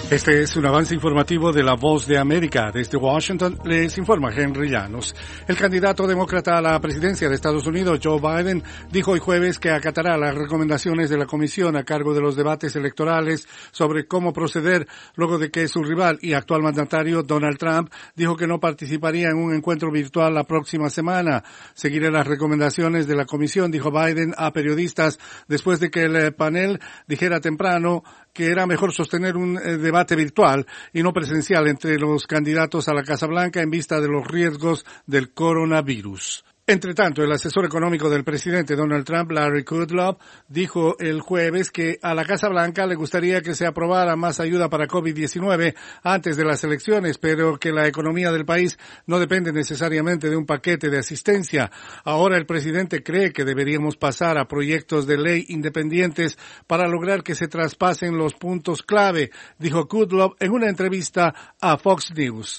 Este es un avance informativo de La Voz de América. Desde Washington les informa Henry Llanos. El candidato demócrata a la presidencia de Estados Unidos, Joe Biden, dijo hoy jueves que acatará las recomendaciones de la comisión a cargo de los debates electorales sobre cómo proceder luego de que su rival y actual mandatario, Donald Trump, dijo que no participaría en un encuentro virtual la próxima semana. Seguiré las recomendaciones de la comisión, dijo Biden a periodistas después de que el panel dijera temprano que era mejor sostener un debate virtual y no presencial entre los candidatos a la Casa Blanca en vista de los riesgos del coronavirus. Entre tanto, el asesor económico del presidente Donald Trump, Larry Kudlow, dijo el jueves que a la Casa Blanca le gustaría que se aprobara más ayuda para COVID-19 antes de las elecciones, pero que la economía del país no depende necesariamente de un paquete de asistencia. Ahora el presidente cree que deberíamos pasar a proyectos de ley independientes para lograr que se traspasen los puntos clave, dijo Kudlow en una entrevista a Fox News.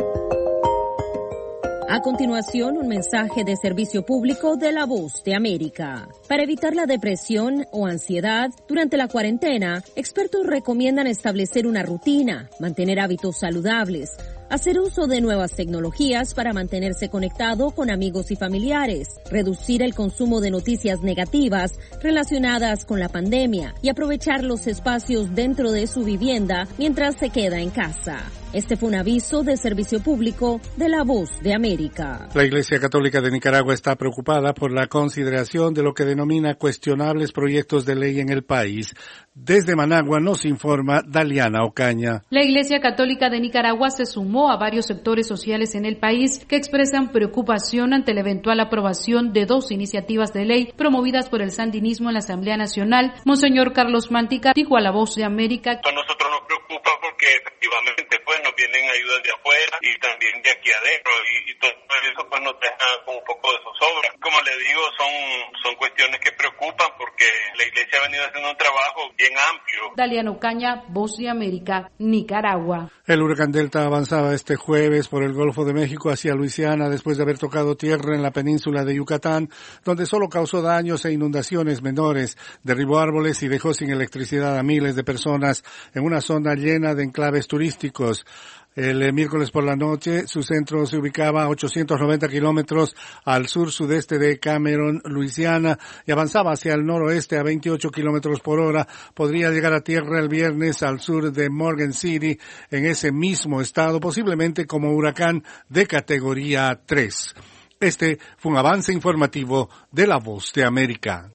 A continuación, un mensaje de servicio público de La Voz de América. Para evitar la depresión o ansiedad durante la cuarentena, expertos recomiendan establecer una rutina, mantener hábitos saludables, hacer uso de nuevas tecnologías para mantenerse conectado con amigos y familiares, reducir el consumo de noticias negativas relacionadas con la pandemia y aprovechar los espacios dentro de su vivienda mientras se queda en casa. Este fue un aviso de servicio público de La Voz de América. La Iglesia Católica de Nicaragua está preocupada por la consideración de lo que denomina cuestionables proyectos de ley en el país. Desde Managua nos informa Daliana Ocaña. La Iglesia Católica de Nicaragua se sumó a varios sectores sociales en el país que expresan preocupación ante la eventual aprobación de dos iniciativas de ley promovidas por el sandinismo en la Asamblea Nacional. Monseñor Carlos Mántica dijo a La Voz de América: a nosotros nos preocupa porque efectivamente pues nos vienen ayudas de afuera y también de aquí adentro y todo eso pues nos deja con un poco de zozobra. Como le digo, son cuestiones que preocupan porque la Iglesia ha venido haciendo un trabajo bien amplio. Daliana Ocaña, Voz de América, Nicaragua. El huracán Delta avanzaba este jueves por el Golfo de México hacia Luisiana después de haber tocado tierra en la península de Yucatán, donde solo causó daños e inundaciones menores, derribó árboles y dejó sin electricidad a miles de personas en una zona llena de enclaves turísticos. El miércoles por la noche, su centro se ubicaba a 890 kilómetros al sur-sudeste de Cameron, Luisiana, y avanzaba hacia el noroeste a 28 kilómetros por hora. Podría llegar a tierra el viernes al sur de Morgan City, en ese mismo estado, posiblemente como huracán de categoría 3. Este fue un avance informativo de La Voz de América.